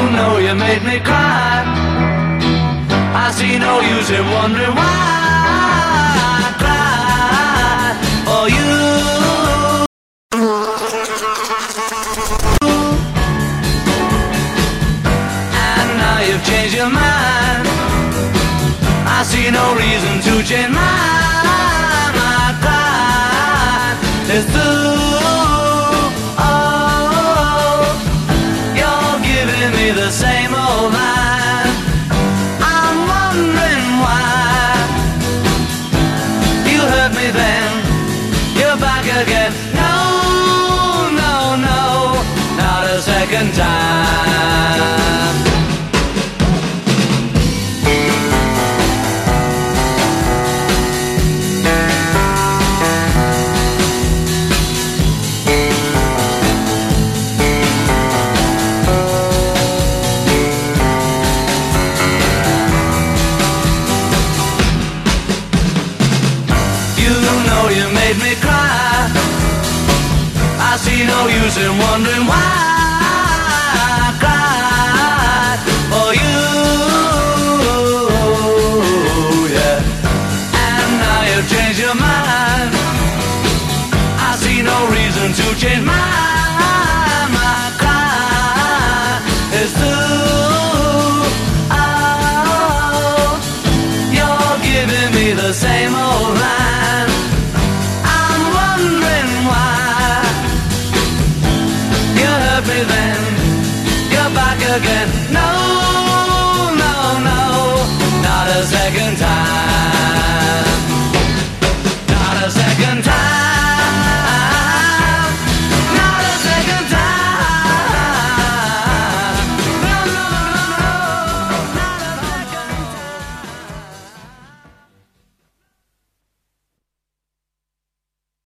know you made me cry. I see no use in wondering why I cried for you. And now you've changed your mind. I see no reason to change mine. My pride is through. Oh, you're giving me the same old line. I'm wondering why you hurt me then, you're back again. No, no, no, not a second time. Made me cry. I see no use in wondering why I cried for you, yeah. And now you've changed your mind. I see no reason to change mine. My cry is through. Oh, you're giving me the same old line. Me then, you're back again. No.